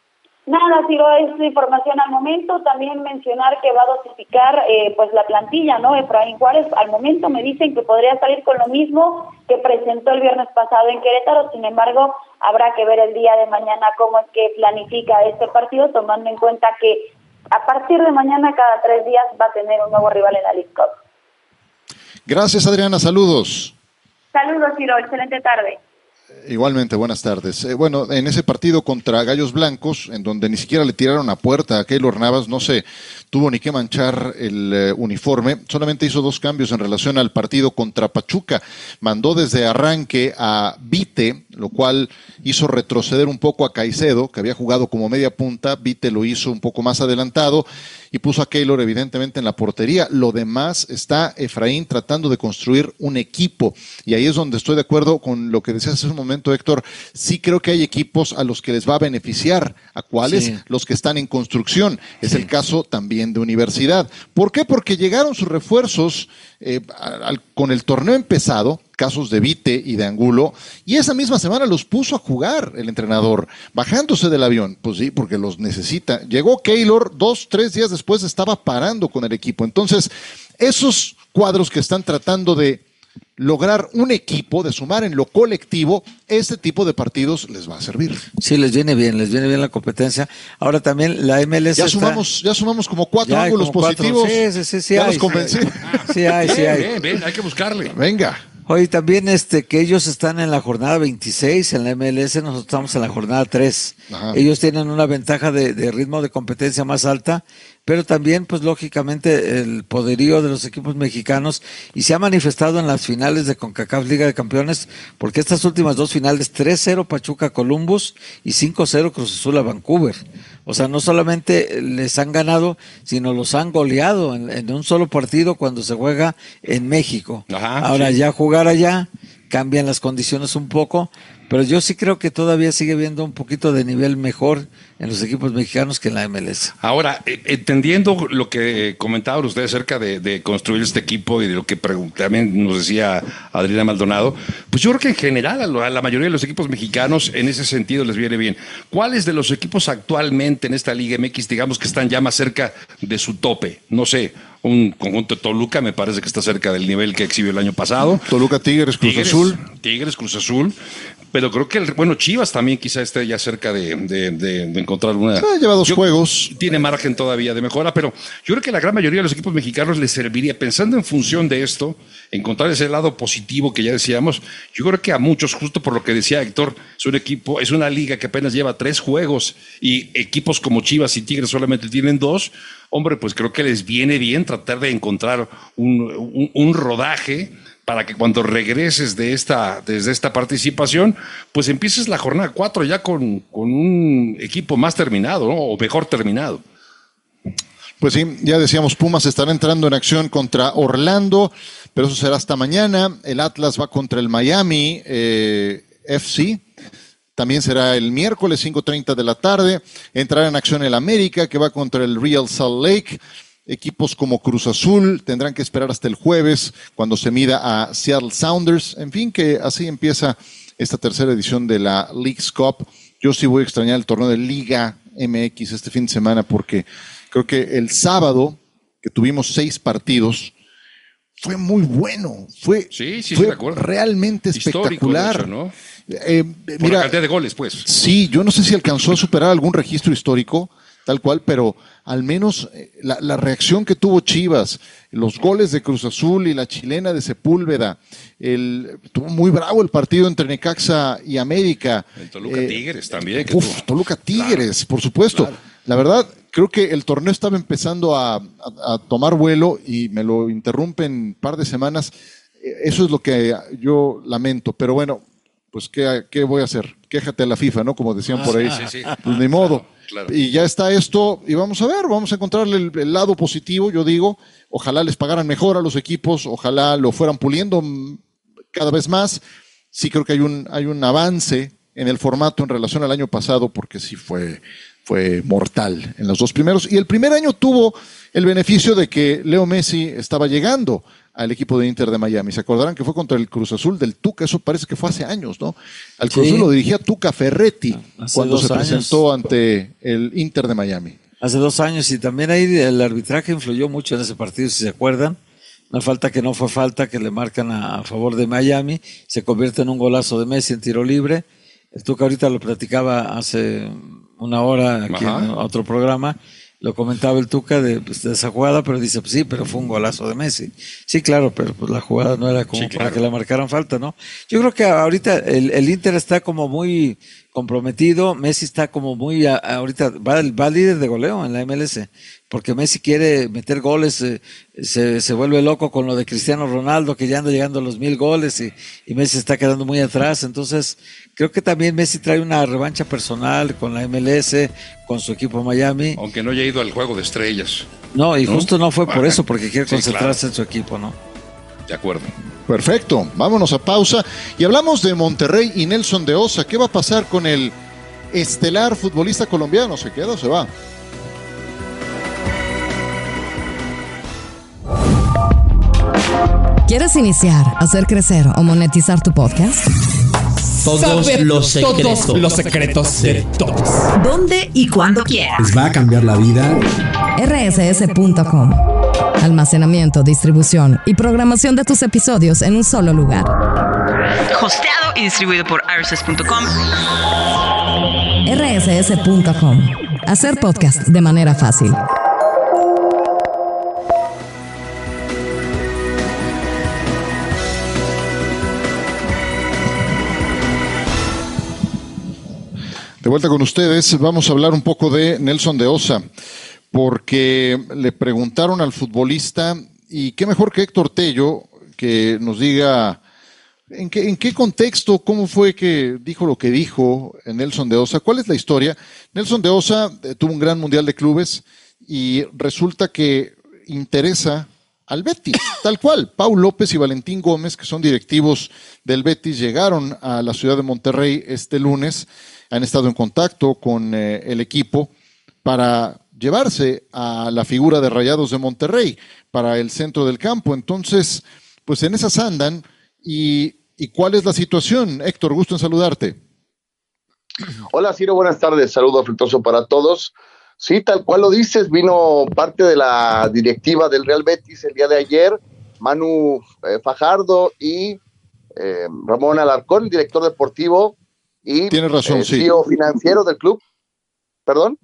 Nada, Ciro, es información al momento. También mencionar que va a dosificar eh, pues la plantilla, ¿no? Efraín Juárez, al momento me dicen que podría salir con lo mismo que presentó el viernes pasado en Querétaro. Sin embargo, habrá que ver el día de mañana cómo es que planifica este partido, tomando en cuenta que a partir de mañana, cada tres días, va a tener un nuevo rival en la Leagues Cup. Gracias, Adriana. Saludos. Saludos, Ciro. Excelente tarde. Igualmente, buenas tardes. Eh, bueno, en ese partido contra Gallos Blancos, en donde ni siquiera le tiraron a puerta a Keylor Navas, no se tuvo ni que manchar el eh, uniforme, solamente hizo dos cambios en relación al partido contra Pachuca. Mandó desde arranque a Vite, lo cual hizo retroceder un poco a Caicedo, que había jugado como media punta. Vite lo hizo un poco más adelantado y puso a Keylor evidentemente en la portería. Lo demás está Efraín tratando de construir un equipo, y ahí es donde estoy de acuerdo con lo que decías hace un momento, Héctor. Sí creo que hay equipos a los que les va a beneficiar. ¿A cuáles? Sí. Los que están en construcción. Es sí. el caso también de Universidad. ¿Por qué? Porque llegaron sus refuerzos eh, al, con el torneo empezado, casos de Vite y de Angulo, y esa misma semana los puso a jugar el entrenador, bajándose del avión. Pues sí, porque los necesita. Llegó Keylor, dos, tres días después estaba parando con el equipo. Entonces, esos cuadros que están tratando de lograr un equipo, de sumar en lo colectivo, este tipo de partidos les va a servir. Sí, les viene bien, les viene bien la competencia. Ahora también la M L S ya está... sumamos, ya sumamos como cuatro ángulos como positivos. Cuatro. Sí, sí, sí, sí, ya hay, los convencí. Sí, sí hay, sí hay. Bien, bien, hay que buscarle. Venga. Oye, también este que ellos están en la jornada veintiséis en la M L S, nosotros estamos en la jornada tres. Ajá. Ellos tienen una ventaja de, de ritmo de competencia más alta, pero también, pues lógicamente, el poderío de los equipos mexicanos, y se ha manifestado en las finales de CONCACAF Liga de Campeones, porque estas últimas dos finales, tres cero Pachuca Columbus y cinco cero Cruz Azul a Vancouver. O sea, no solamente les han ganado, sino los han goleado en, en un solo partido cuando se juega en México. Ajá, Ahora sí. ya jugar allá cambian las condiciones un poco, pero yo sí creo que todavía sigue viendo un poquito de nivel mejor en los equipos mexicanos que en la M L S. Ahora, eh, entendiendo lo que comentaban ustedes acerca de, de construir este equipo y de lo que también nos decía Adriana Maldonado, pues yo creo que en general a, lo, a la mayoría de los equipos mexicanos en ese sentido les viene bien. ¿Cuáles de los equipos actualmente en esta Liga M X, digamos, que están ya más cerca de su tope? No sé, un conjunto de Toluca me parece que está cerca del nivel que exhibió el año pasado. Toluca, Tigres, Cruz Tigres, Azul. Tigres, Cruz Azul. Pero creo que, el, bueno, Chivas también quizá esté ya cerca de, de, de, de encontrar una... Ah, lleva dos yo, juegos. Tiene margen todavía de mejora, pero yo creo que la gran mayoría de los equipos mexicanos les serviría, pensando en función de esto, encontrar ese lado positivo que ya decíamos. Yo creo que a muchos, justo por lo que decía Héctor, es un equipo, es una liga que apenas lleva tres juegos y equipos como Chivas y Tigres solamente tienen dos. Hombre, pues creo que les viene bien tratar de encontrar un, un, un rodaje para que cuando regreses de esta, desde esta participación, pues empieces la jornada cuatro ya con, con un equipo más terminado, ¿no? O mejor terminado. Pues sí, ya decíamos, Pumas estará entrando en acción contra Orlando, pero eso será hasta mañana. El Atlas va contra el Miami eh, F C. También será el miércoles, cinco treinta de la tarde. Entrará en acción el América, que va contra el Real Salt Lake. Equipos como Cruz Azul tendrán que esperar hasta el jueves cuando se mida a Seattle Sounders. En fin, que así empieza esta tercera edición de la Leagues Cup. Yo sí voy a extrañar el torneo de Liga M X este fin de semana porque creo que el sábado, que tuvimos seis partidos, fue muy bueno. Fue, sí, sí, fue sí, realmente espectacular. Histórico, de hecho, ¿no? Eh, Por mira, la cantidad de goles, pues. Sí, yo no sé si alcanzó a superar algún registro histórico, tal cual, pero al menos la, la reacción que tuvo Chivas, los goles de Cruz Azul y la chilena de Sepúlveda, el, tuvo muy bravo el partido entre Necaxa y América. El Toluca eh, Tigres también. Que uf, tuvo. Toluca Tigres, claro, por supuesto. Claro. La verdad, creo que el torneo estaba empezando a, a, a tomar vuelo y me lo interrumpen un par de semanas. Eso es lo que yo lamento, pero bueno, pues ¿qué, qué voy a hacer? Quéjate a la FIFA, ¿no? Como decían por ahí. Sí, sí, sí. Pues ni modo. Claro, claro. Y ya está esto, y vamos a ver, vamos a encontrarle el, el lado positivo, yo digo. Ojalá les pagaran mejor a los equipos, ojalá lo fueran puliendo cada vez más. Sí creo que hay un, hay un avance en el formato en relación al año pasado, porque sí fue, fue mortal en los dos primeros. Y el primer año tuvo el beneficio de que Leo Messi estaba llegando al equipo de Inter de Miami. Se acordarán que fue contra el Cruz Azul del Tuca, eso parece que fue hace años, ¿no? Al Cruz Azul sí. Lo dirigía Tuca Ferretti hace cuando se años. presentó ante el Inter de Miami. Hace dos años, y también ahí el arbitraje influyó mucho en ese partido, si se acuerdan. Una falta que no fue falta, que le marcan a, a favor de Miami, se convierte en un golazo de Messi en tiro libre. El Tuca ahorita lo platicaba hace una hora aquí Ajá. en otro programa. Lo comentaba el Tuca de, pues, de esa jugada, pero dice, pues sí, pero fue un golazo de Messi. Sí, claro, pero pues la jugada no era como sí, claro. para que la marcaran falta, ¿no? Yo creo que ahorita el, el Inter está como muy comprometido, Messi está como muy, a, ahorita va, va líder de goleo en la M L S, porque Messi quiere meter goles, eh, se, se vuelve loco con lo de Cristiano Ronaldo, que ya anda llegando a los mil goles y, y Messi está quedando muy atrás, entonces creo que también Messi trae una revancha personal con la M L S, con su equipo Miami. Aunque no haya ido al juego de estrellas. No, y ¿no? justo no fue por eso, porque quiere sí, concentrarse claro. en su equipo, ¿no? De acuerdo. Perfecto, vámonos a pausa y hablamos de Monterrey y Nelson de Osa. ¿Qué va a pasar con el estelar futbolista colombiano? ¿Se queda o se va? ¿Quieres iniciar, hacer crecer o monetizar tu podcast? Todos Saber los secretos, todos los secretos de todos. ¿Dónde y cuándo quieras? Les va a cambiar la vida. R S S punto com. Almacenamiento, distribución y programación de tus episodios en un solo lugar. Hosteado y distribuido por R S S punto com. R S S punto com. Hacer podcast de manera fácil. De vuelta con ustedes, vamos a hablar un poco de Nelson de Osa, porque le preguntaron al futbolista, y qué mejor que Héctor Tello, que nos diga en qué, en qué contexto, cómo fue que dijo lo que dijo Nelson de Osa, cuál es la historia. Nelson de Osa eh, tuvo un gran mundial de clubes y resulta que interesa al Betis, tal cual. Pau López y Valentín Gómez, que son directivos del Betis, llegaron a la ciudad de Monterrey este lunes, han estado en contacto con eh, el equipo para llevarse a la figura de Rayados de Monterrey para el centro del campo. Entonces, pues en esas andan. ¿Y, y cuál es la situación? Héctor, gusto en saludarte. Hola, Ciro, buenas tardes. Saludo afectuoso para todos. Sí, tal cual lo dices, vino parte de la directiva del Real Betis el día de ayer, Manu eh, Fajardo y eh, Ramón Alarcón, director deportivo y Tienes razón, eh, sí. C E O financiero del club. ¿Perdón?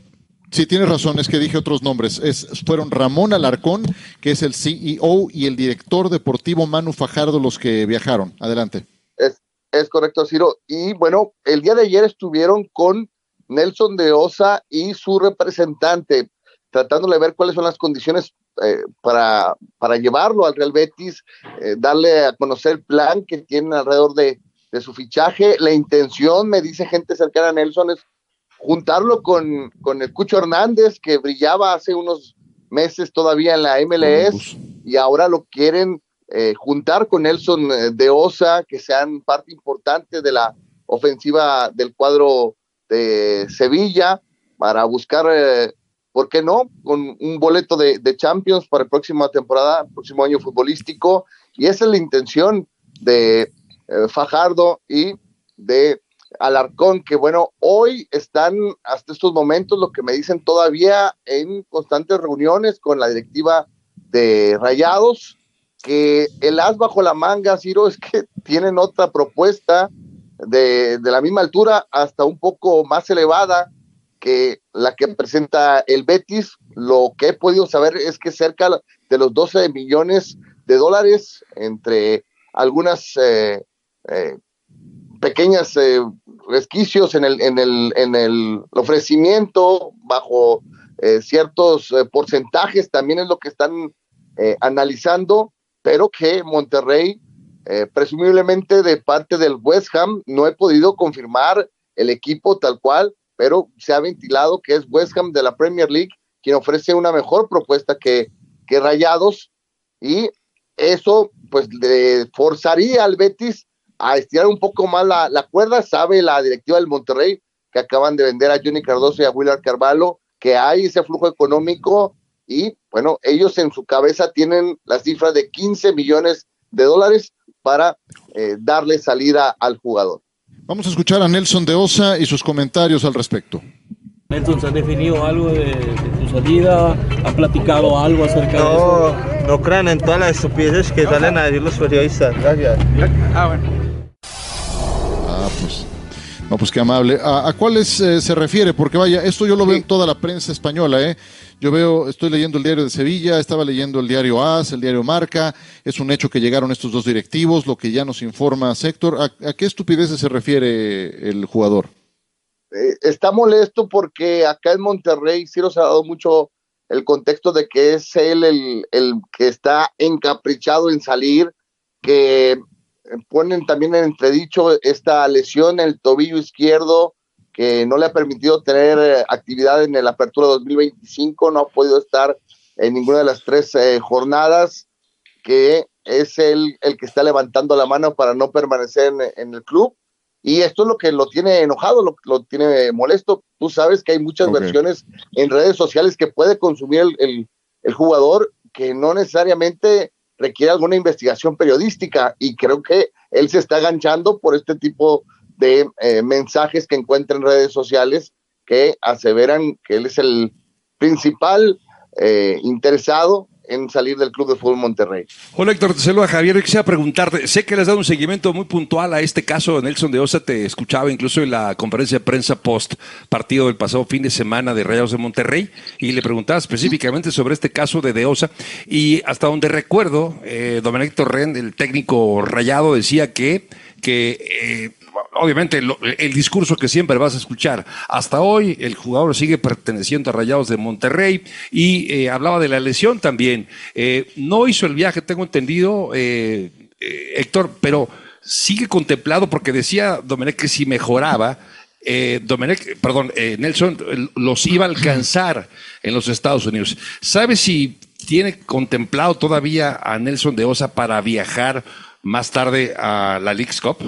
Sí, tienes razón, es que dije otros nombres. Es, fueron Ramón Alarcón, que es el C E O, y el director deportivo Manu Fajardo los que viajaron. Adelante. Es, es correcto, Ciro. Y bueno, el día de ayer estuvieron con Nelson de Osa y su representante, tratando de ver cuáles son las condiciones eh, para, para llevarlo al Real Betis, eh, darle a conocer el plan que tienen alrededor de, de su fichaje. La intención, me dice gente cercana a Nelson, es juntarlo con, con el Cucho Hernández, que brillaba hace unos meses todavía en la M L S, y ahora lo quieren eh, juntar con Nelson eh, de Osa, que sean parte importante de la ofensiva del cuadro de Sevilla, para buscar, eh, ¿por qué no?, con un boleto de, de Champions para la próxima temporada, próximo año futbolístico. Y esa es la intención de eh, Fajardo y de Alarcón, que bueno, hoy están hasta estos momentos, lo que me dicen, todavía en constantes reuniones con la directiva de Rayados, que el as bajo la manga, Ciro, es que tienen otra propuesta de, de la misma altura, hasta un poco más elevada que la que presenta el Betis. Lo que he podido saber es que cerca de los doce millones de dólares, entre algunas eh, eh, pequeñas eh, resquicios en el, en el, en el ofrecimiento, bajo eh, ciertos eh, porcentajes, también es lo que están eh, analizando, pero que Monterrey, eh, presumiblemente de parte del West Ham, no he podido confirmar el equipo tal cual, pero se ha ventilado que es West Ham de la Premier League quien ofrece una mejor propuesta que, que Rayados, y eso pues le forzaría al Betis a estirar un poco más la, la cuerda. Sabe la directiva del Monterrey, que acaban de vender a Johnny Cardoso y a Willard Carvalho, que hay ese flujo económico, y bueno, ellos en su cabeza tienen la cifra de quince millones de dólares para eh, darle salida al jugador. Vamos a escuchar a Nelson de Osa y sus comentarios al respecto. Nelson, ¿se ha definido algo de, de tu salida? ¿Ha platicado algo acerca no, de eso? No crean en todas las estupideces que salen a decir los periodistas. Gracias. Ah, bueno. Ah, pues, no, pues qué amable. ¿A, a cuáles eh, se refiere? Porque vaya, esto yo lo veo en toda la prensa española, ¿eh? Yo veo, estoy leyendo el diario de Sevilla, estaba leyendo el diario AS, el diario Marca. Es un hecho que llegaron estos dos directivos, lo que ya nos informa Héctor. ¿A, a qué estupideces se refiere el jugador? Eh, está molesto porque acá en Monterrey sí nos ha dado mucho el contexto de que es él el, el que está encaprichado en salir, que ponen también en entredicho esta lesión en el tobillo izquierdo que no le ha permitido tener eh, actividad en la apertura dos mil veinticinco, no ha podido estar en ninguna de las tres eh, jornadas, que es él el que está levantando la mano para no permanecer en, en el club, y esto es lo que lo tiene enojado, lo, lo tiene molesto. Tú sabes que hay muchas okay. versiones en redes sociales que puede consumir el, el, el jugador, que no necesariamente requiere alguna investigación periodística, y creo que él se está aganchando por este tipo de eh, mensajes que encuentra en redes sociales que aseveran que él es el principal eh, interesado en salir del Club de Fútbol Monterrey. Hola Héctor, te saluda Javier. Yo quisiera preguntarte, sé que le has dado un seguimiento muy puntual a este caso. Nelson de Osa te escuchaba incluso en la conferencia de prensa post partido del pasado fin de semana de Rayados de Monterrey, y le preguntaba específicamente sobre este caso de De Osa, y hasta donde recuerdo, eh, Domenech Torrent, el técnico rayado, decía que, que eh, obviamente lo, el discurso que siempre vas a escuchar. Hasta hoy el jugador sigue perteneciendo a Rayados de Monterrey, y eh, hablaba de la lesión también. Eh, no hizo el viaje, tengo entendido, eh, eh, Héctor, pero sigue contemplado, porque decía Domenech que si mejoraba, eh, Domenech, perdón, eh, Nelson los iba a alcanzar en los Estados Unidos. ¿Sabes si ¿tiene contemplado todavía a Nelson de Osa para viajar más tarde a la Leagues Cup?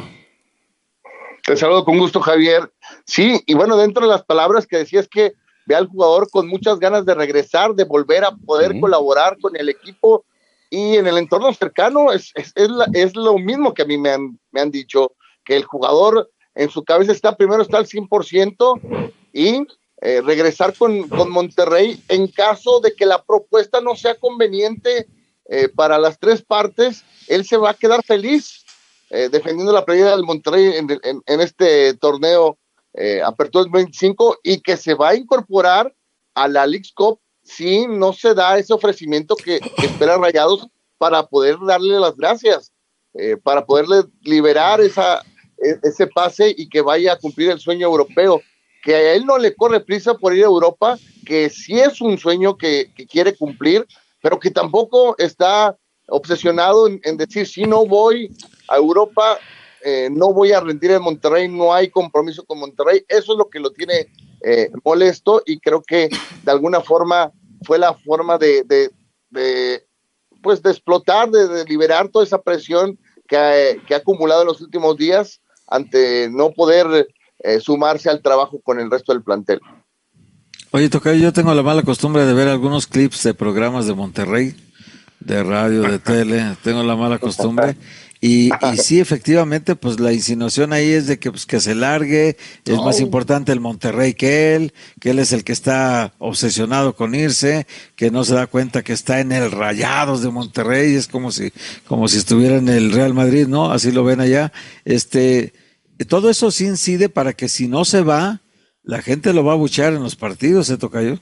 Te saludo con gusto, Javier. Sí, y bueno, dentro de las palabras que decías que ve al jugador con muchas ganas de regresar, de volver a poder uh-huh. colaborar con el equipo y en el entorno cercano, es, es, es, la, es lo mismo que a mí me han, me han dicho, que el jugador en su cabeza está, primero está al cien por ciento y eh, regresar con, con Monterrey en caso de que la propuesta no sea conveniente eh, para las tres partes, él se va a quedar feliz eh, defendiendo la playera del Monterrey en, en, en este torneo eh, Apertura veinticinco y que se va a incorporar a la Leagues Cup si no se da ese ofrecimiento que, que espera Rayados para poder darle las gracias, eh, para poderle liberar esa, ese pase y que vaya a cumplir el sueño europeo, que a él no le corre prisa por ir a Europa, que sí es un sueño que, que quiere cumplir, pero que tampoco está obsesionado en, en decir, si no voy a Europa, eh, no voy a rendir en Monterrey, no hay compromiso con Monterrey. Eso es lo que lo tiene eh, molesto, y creo que de alguna forma fue la forma de, de, de pues de explotar, de, de liberar toda esa presión que, que ha acumulado en los últimos días ante no poder eh, sumarse al trabajo con el resto del plantel. Oye, Tocayo, yo tengo la mala costumbre de ver algunos clips de programas de Monterrey, de radio, de tele, tengo la mala costumbre, y, y sí, efectivamente, pues la insinuación ahí es de que, pues, que se largue, es oh. más importante el Monterrey que él, que él es el que está obsesionado con irse, que no se da cuenta que está en el Rayados de Monterrey, es como si, como si estuviera en el Real Madrid, ¿no? Así lo ven allá. Este, todo eso sí incide para que si no se va, la gente lo va a abuchear en los partidos, ¿eh, Tocayo?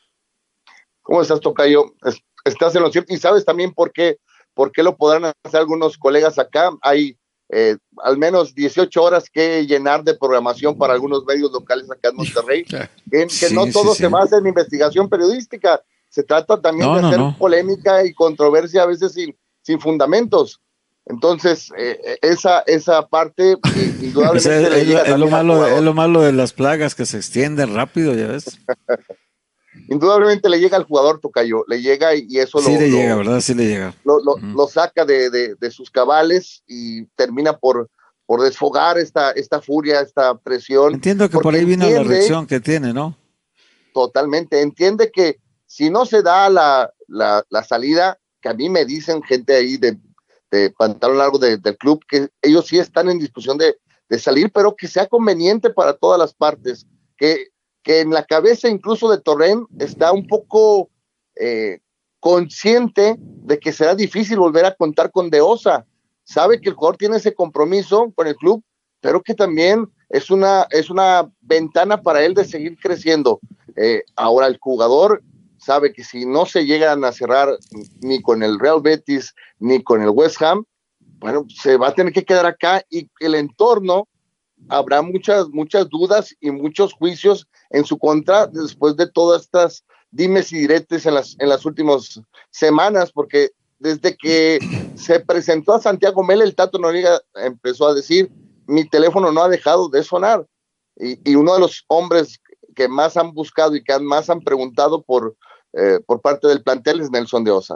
¿Cómo estás, Tocayo? Estás en lo cierto, y sabes también por qué, por qué lo podrán hacer algunos colegas acá. Hay eh, al menos dieciocho horas que llenar de programación para algunos medios locales acá en Monterrey, que, que sí, no todo sí, se sí. basa en investigación periodística, se trata también no, de hacer no, no. polémica y controversia a veces sin, sin fundamentos. Entonces, eh, esa esa parte, indudablemente. es, es, es, lo malo, es lo malo de las plagas, que se extienden rápido, ya ves. Indudablemente le llega al jugador, Tocayo, le llega y, y eso sí lo, le lo, llega, ¿verdad? Sí le llega. Lo, lo, mm. lo saca de, de, de sus cabales y termina por, por desfogar esta, esta furia, esta presión. Entiendo que por ahí vino entiende, la reacción que tiene, ¿no? Totalmente, entiende que si no se da la, la, la salida, que a mí me dicen gente ahí de, de pantalón largo de, del club, que ellos sí están en discusión de, de salir, pero que sea conveniente para todas las partes, que que en la cabeza incluso de Torrent está un poco eh, consciente de que será difícil volver a contar con De Osa. Sabe que el jugador tiene ese compromiso con el club, pero que también es una, es una ventana para él de seguir creciendo. Eh, ahora el jugador sabe que si no se llegan a cerrar ni con el Real Betis ni con el West Ham, bueno, se va a tener que quedar acá, y el entorno habrá muchas, muchas dudas y muchos juicios en su contra después de todas estas dimes y diretes en las, en las últimas semanas, porque desde que se presentó a Santiago Mel, el Tato Noriega empezó a decir, mi teléfono no ha dejado de sonar, y, y uno de los hombres que más han buscado y que más han preguntado por, eh, por parte del plantel es Nelson de Osa.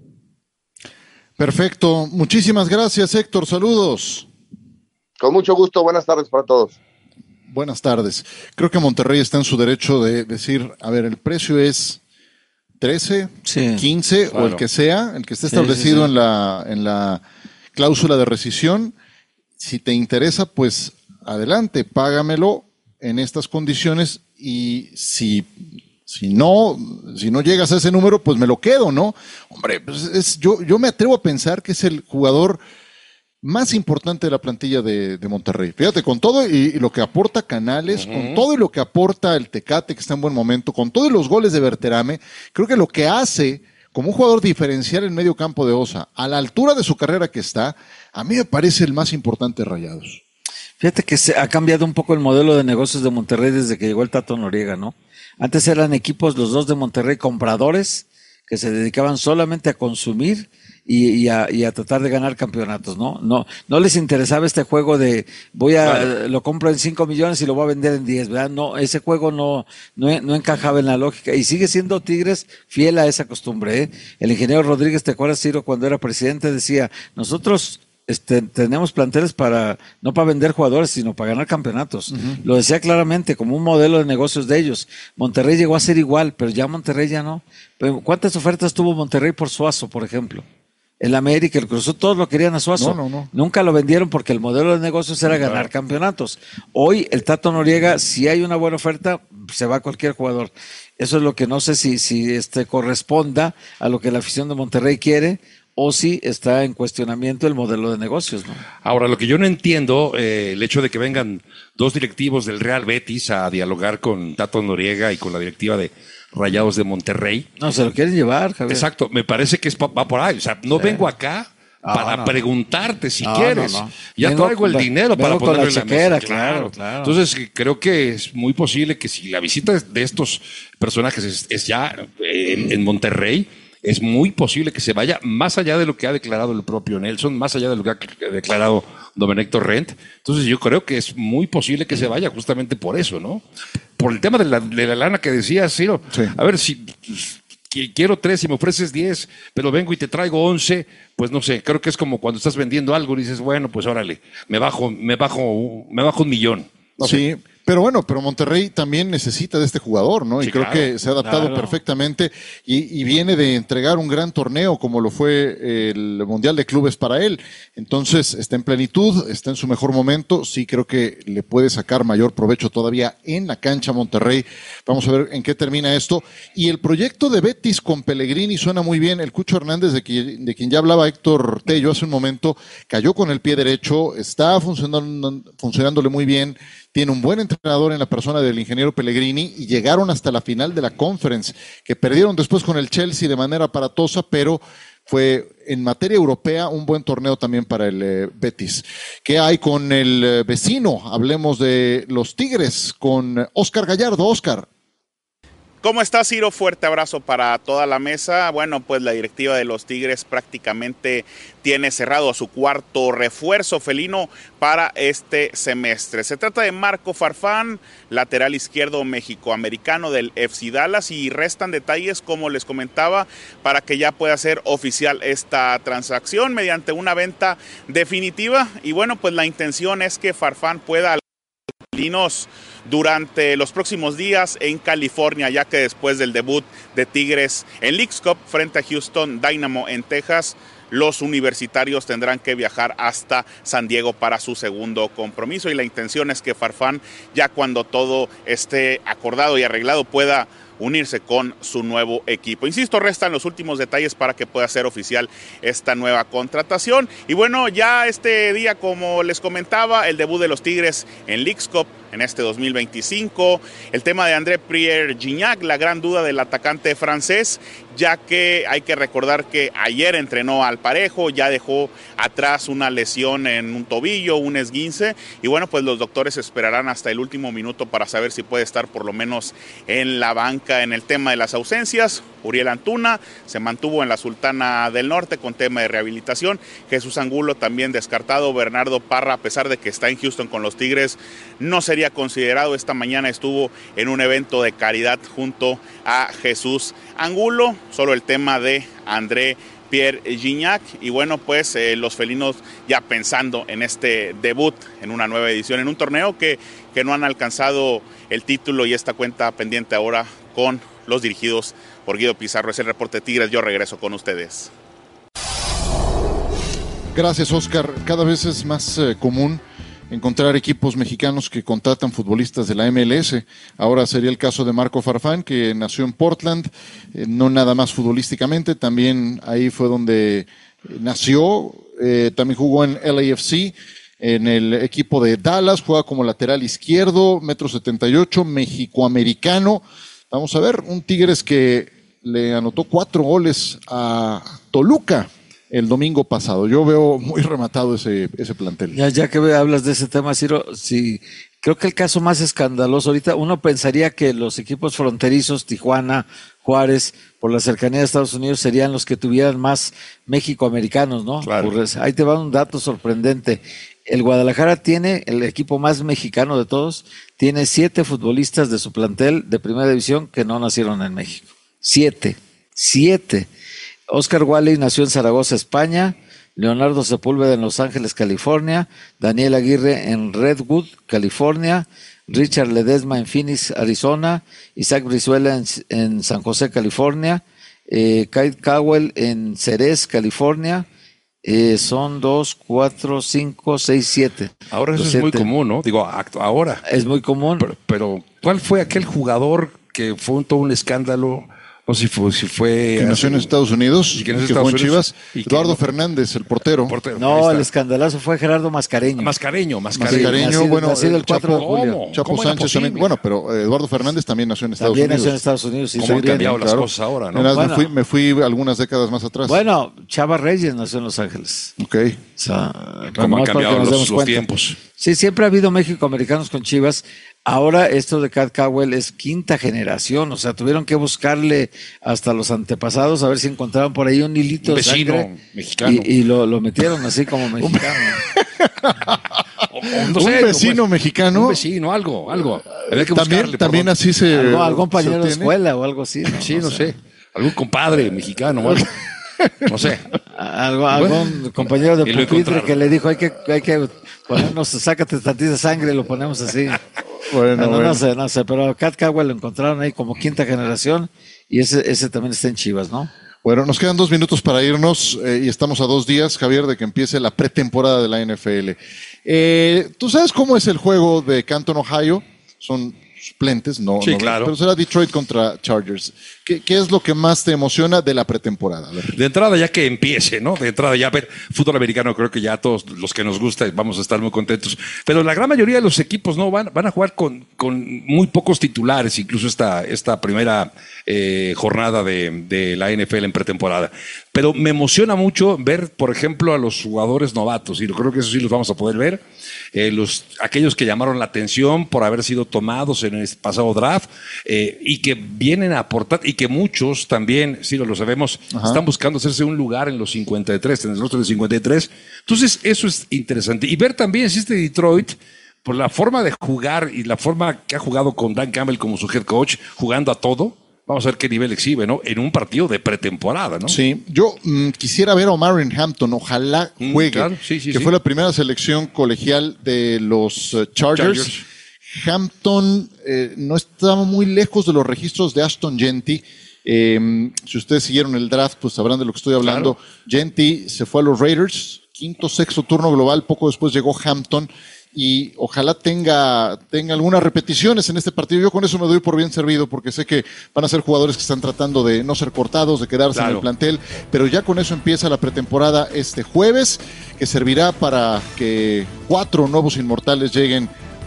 Perfecto, muchísimas gracias, Héctor, saludos. Con mucho gusto, buenas tardes para todos. Buenas tardes. Creo que Monterrey está en su derecho de decir, a ver, el precio es trece, sí, quince claro. o el que sea, el que esté establecido sí, sí, sí. en la en la cláusula de rescisión. Si te interesa, pues adelante, págamelo en estas condiciones, y si si no si no llegas a ese número, pues me lo quedo, ¿no? Hombre, pues es, yo yo me atrevo a pensar que es el jugador más importante de la plantilla de, de Monterrey. Fíjate, con todo y, y lo que aporta Canales, uh-huh. con todo y lo que aporta el Tecate, que está en buen momento, con todos los goles de Berterame, creo que lo que hace como un jugador diferencial en medio campo de Osa, a la altura de su carrera que está, a mí me parece el más importante de Rayados. Fíjate que se ha cambiado un poco el modelo de negocios de Monterrey desde que llegó el Tato Noriega, ¿no? Antes eran equipos, los dos de Monterrey, compradores, que se dedicaban solamente a consumir, y, y, a, y a tratar de ganar campeonatos, ¿no? No, no les interesaba este juego de voy a, vale. lo compro en cinco millones y lo voy a vender en diez, ¿verdad? No, ese juego no, no, no encajaba en la lógica y sigue siendo Tigres fiel a esa costumbre, ¿eh? El ingeniero Rodríguez, ¿te acuerdas, Ciro, cuando era presidente? Decía, nosotros Este, tenemos planteles para, no para vender jugadores, sino para ganar campeonatos. Uh-huh. Lo decía claramente, como un modelo de negocios de ellos. Monterrey llegó a ser igual, pero ya Monterrey ya no. Pero ¿cuántas ofertas tuvo Monterrey por Suazo, por ejemplo? El América, el Cruz Azul, todos lo querían a Suazo. No, no, no. Nunca lo vendieron porque el modelo de negocios era ganar campeonatos. Hoy el Tato Noriega, si hay una buena oferta, se va a cualquier jugador. Eso es lo que no sé si, si este corresponda a lo que la afición de Monterrey quiere, o si está en cuestionamiento el modelo de negocios, ¿no? Ahora, lo que yo no entiendo, eh, el hecho de que vengan dos directivos del Real Betis a dialogar con Tato Noriega y con la directiva de Rayados de Monterrey. No, se lo quieren llevar, Javier. Exacto, me parece que es pa, va por ahí. O sea, no sí. vengo acá no, para no, preguntarte si no, quieres. No, no. Ya vengo, traigo el dinero para ponerlo en la mesa. Claro, claro. Entonces, creo que es muy posible que si la visita de estos personajes es, es ya en, en Monterrey, es muy posible que se vaya más allá de lo que ha declarado el propio Nelson, más allá de lo que ha declarado Domenech Torrent. Entonces yo creo que es muy posible que se vaya justamente por eso, ¿no? Por el tema de la, de la lana que decías, Ciro. Sí. A ver, si quiero tres y me ofreces diez, pero vengo y te traigo once, pues no sé, creo que es como cuando estás vendiendo algo y dices, bueno, pues órale, me bajo, me bajo, me bajo un millón. No sí. sé. Pero bueno, pero Monterrey también necesita de este jugador, ¿no? Y sí, creo claro, que se ha adaptado claro. perfectamente y, y viene de entregar un gran torneo como lo fue el Mundial de Clubes para él. Entonces está en plenitud, está en su mejor momento. Sí creo que le puede sacar mayor provecho todavía en la cancha Monterrey. Vamos a ver en qué termina esto. Y el proyecto de Betis con Pellegrini suena muy bien. El Cucho Hernández, de quien, de quien ya hablaba Héctor Tello hace un momento, cayó con el pie derecho, está funcionando, funcionándole muy bien. Tiene un buen entrenador en la persona del ingeniero Pellegrini y llegaron hasta la final de la Conference, que perdieron después con el Chelsea de manera aparatosa, pero fue en materia europea un buen torneo también para el eh, Betis. ¿Qué hay con el eh, vecino? Hablemos de los Tigres con Oscar Gallardo. Oscar. ¿Cómo estás, Ciro? Fuerte abrazo para toda la mesa. Bueno, pues la directiva de los Tigres prácticamente tiene cerrado su cuarto refuerzo felino para este semestre. Se trata de Marco Farfán, lateral izquierdo mexicoamericano del F C Dallas, y restan detalles, como les comentaba, para que ya pueda ser oficial esta transacción mediante una venta definitiva. Y bueno, pues la intención es que Farfán pueda felinos durante los próximos días en California, ya que después del debut de Tigres en Leagues Cup frente a Houston Dynamo en Texas, los universitarios tendrán que viajar hasta San Diego para su segundo compromiso, y la intención es que Farfán, ya cuando todo esté acordado y arreglado, pueda unirse con su nuevo equipo. Insisto, restan los últimos detalles para que pueda ser oficial esta nueva contratación. Y bueno, ya este día, como les comentaba, el debut de los Tigres en Leagues Cup en este dos mil veinticinco. El tema de André Pierre Gignac, la gran duda del atacante francés, ya que hay que recordar que ayer entrenó al parejo, ya dejó atrás una lesión en un tobillo, un esguince, y bueno, pues los doctores esperarán hasta el último minuto para saber si puede estar por lo menos en la banca. En el tema de las ausencias, Uriel Antuna se mantuvo en la Sultana del Norte con tema de rehabilitación. Jesús Angulo también descartado. Bernardo Parra, a pesar de que está en Houston con los Tigres, no sería considerado. Esta mañana estuvo en un evento de caridad junto a Jesús Angulo. Solo el tema de André Pierre Gignac, y bueno, pues eh, los felinos ya pensando en este debut en una nueva edición, en un torneo que, que no han alcanzado el título, y esta cuenta pendiente ahora con los dirigidos por Guido Pizarro. Es el reporte de Tigres, yo regreso con ustedes. Gracias, Oscar. Cada vez es más eh, común encontrar equipos mexicanos que contratan futbolistas de la M L S. Ahora sería el caso de Marco Farfán, que nació en Portland, eh, no nada más futbolísticamente, también ahí fue donde nació, eh, también jugó en L A F C, en el equipo de Dallas, juega como lateral izquierdo, metro setenta y ocho, mexicoamericano. Vamos a ver, un Tigres que le anotó cuatro goles a Toluca el domingo pasado. Yo veo muy rematado ese, ese plantel. Ya, ya que hablas de ese tema, Ciro, si Creo que el caso más escandaloso ahorita, uno pensaría que los equipos fronterizos, Tijuana, Juárez, por la cercanía de Estados Unidos, serían los que tuvieran más México-americanos, ¿no? Claro. Pues, ahí te va un dato sorprendente. El Guadalajara tiene, el equipo más mexicano de todos, tiene siete futbolistas de su plantel de primera división que no nacieron en México. Siete. Siete. Oscar Wally nació en Zaragoza, España. Leonardo Sepúlveda en Los Ángeles, California. Daniel Aguirre en Redwood, California. Richard Ledesma en Phoenix, Arizona. Isaac Brizuela en, en San José, California. Eh, Kyle Cowell en Ceres, California. Eh, son dos, cuatro, cinco, seis, siete. Ahora eso Los es siete. muy común, ¿no? Digo, ahora. Es muy común. Pero, pero ¿cuál fue aquel jugador que fue un, todo un escándalo? No sé si fue... Si fue que nació en Estados Unidos, y que, que Estados fue en Unidos, Chivas. y que Eduardo no, Fernández, el portero. portero No, el escandalazo fue Gerardo Mascareño. Mascareño, Mascareño. Mascareño, nacido, bueno, nacido el Chapo, cuatro de julio. ¿Cómo? Chapo ¿Cómo era Sánchez también. posible? Bueno, pero eh, Eduardo Fernández también nació en Estados También Unidos. nació en Estados Unidos. ¿Cómo hizo han bien, cambiado las claro. cosas ahora, no? Además, Bueno. me, fui, me fui algunas décadas más atrás. Bueno, Chava Reyes nació en Los Ángeles. Ok. O sea, ¿Cómo han más para que cambiado nos los, demos los cuenta. tiempos? Sí, siempre ha habido México-americanos con Chivas. Ahora esto de Cat Cowell es quinta generación, o sea, tuvieron que buscarle hasta los antepasados a ver si encontraban por ahí un hilito Un de vecino sangre mexicano. y, y lo, lo metieron así como mexicano. O- o no Un sé, vecino pues, mexicano. Un vecino, algo, algo. Había que También, buscarle, también perdón. así se. Algo- algún se compañero de obtiene. escuela o algo así. ¿no? Sí, no, sé. Algún compadre mexicano, algo. No sé. Algo, algún compañero de Y lo pupitre encontraron. que le dijo hay que, hay que ponernos, sácate tantita sangre y lo ponemos así. Bueno, no, no, bueno. no sé, no sé, pero Cat Cowell lo encontraron ahí como quinta generación y ese, ese también está en Chivas, ¿no? Bueno, nos quedan dos minutos para irnos eh, y estamos a dos días, Javier, de que empiece la pretemporada de la N F L. Eh, ¿Tú sabes cómo es el juego de Canton, Ohio? Son suplentes, no, Sí, no, claro. pero será Detroit contra Chargers. ¿Qué, qué es lo que más te emociona de la pretemporada? A ver. De entrada ya que empiece, ¿no? De entrada ya ver fútbol americano, creo que ya todos los que nos gusta vamos a estar muy contentos. Pero la gran mayoría de los equipos no van, van a jugar con, con muy pocos titulares, incluso esta, esta primera eh, jornada de, de la N F L en pretemporada. Pero me emociona mucho ver, por ejemplo, a los jugadores novatos, y creo que eso sí los vamos a poder ver. Eh, los, aquellos que llamaron la atención por haber sido tomados en el pasado draft eh, y que vienen a aportar y que muchos también, sí lo sabemos, Ajá. están buscando hacerse un lugar en los cincuenta y tres, en el rostro de cincuenta y tres. Entonces eso es interesante. Y ver también si este Detroit, por la forma de jugar y la forma que ha jugado con Dan Campbell como su head coach, jugando a todo, vamos a ver qué nivel exhibe, ¿no? En un partido de pretemporada, ¿no? Sí, yo mm, quisiera ver a Omarion Hampton, ojalá Mm, juegue, claro, sí, sí, que sí. fue la primera selección colegial de los eh, Chargers. Chargers. Hampton eh, no estaba muy lejos de los registros de Ashton Jeanty. Eh, si ustedes siguieron el draft, pues sabrán de lo que estoy hablando. Jeanty se fue a los Raiders, quinto, sexto turno global, poco después llegó Hampton. Y ojalá tenga, tenga algunas repeticiones en este partido. Yo con eso me doy por bien servido porque sé que van a ser jugadores que están tratando de no ser cortados, de quedarse Claro. en el plantel, pero ya con eso empieza la pretemporada este jueves, que servirá para que cuatro nuevos inmortales lleguen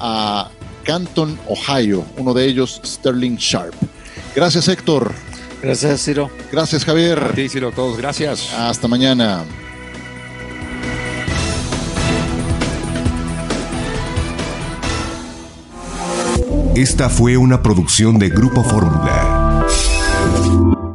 a Canton, Ohio, uno de ellos Sterling Sharp. Gracias, Héctor. Gracias, Ciro. Gracias, Javier. A ti, Ciro, a todos, gracias. Hasta mañana. Esta fue una producción de Grupo Fórmula.